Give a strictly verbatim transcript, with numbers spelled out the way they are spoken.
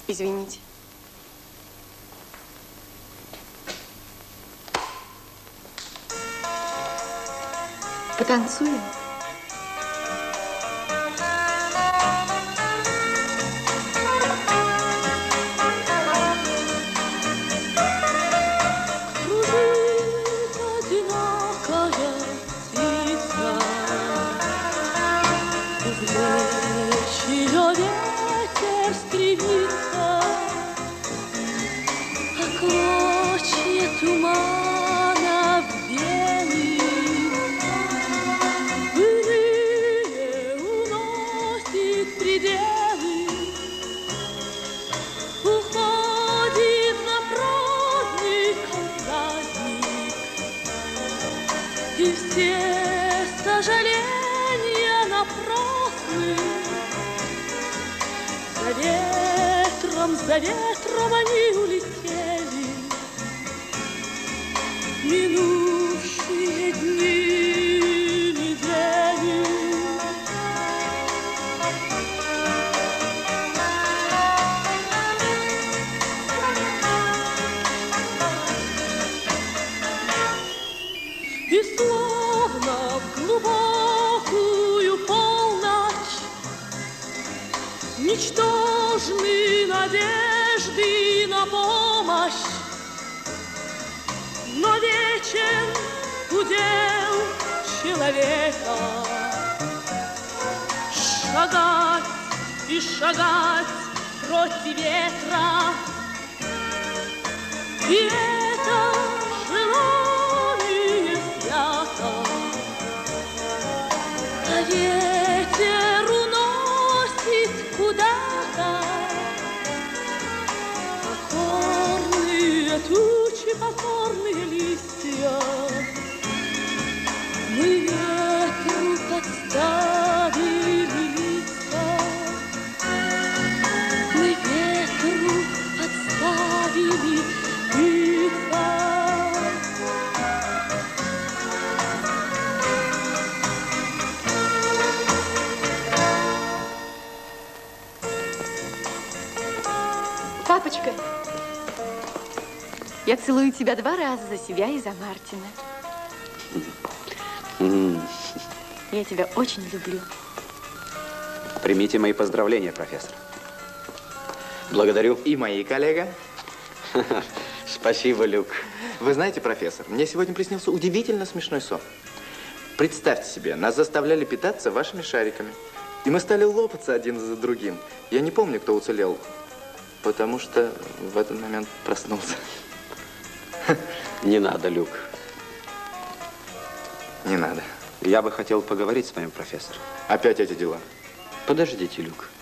Извините. Потанцуем? За ветром они улетели, минувшие дни, недели. И словно в глубокую полночь ничтожны надежды на помощь, но вечен удел человека шагать и шагать против ветра. И это желание свято, а ветер уносит куда-то. Покорные тучи, покорные листья, мы ветру подставили лица, мы ветру подставили лица. Папочка, я целую тебя два раза, за себя и за Мартина. Mm. Я тебя очень люблю. Примите мои поздравления, профессор. Благодарю. И мои, коллега. Спасибо, Люк. Вы знаете, профессор, мне сегодня приснился удивительно смешной сон. Представьте себе, нас заставляли питаться вашими шариками. И мы стали лопаться один за другим. Я не помню, кто уцелел, потому что в этот момент проснулся. Не надо, Люк. Не надо. Я бы хотел поговорить с вами, профессор. Опять эти дела? Подождите, Люк.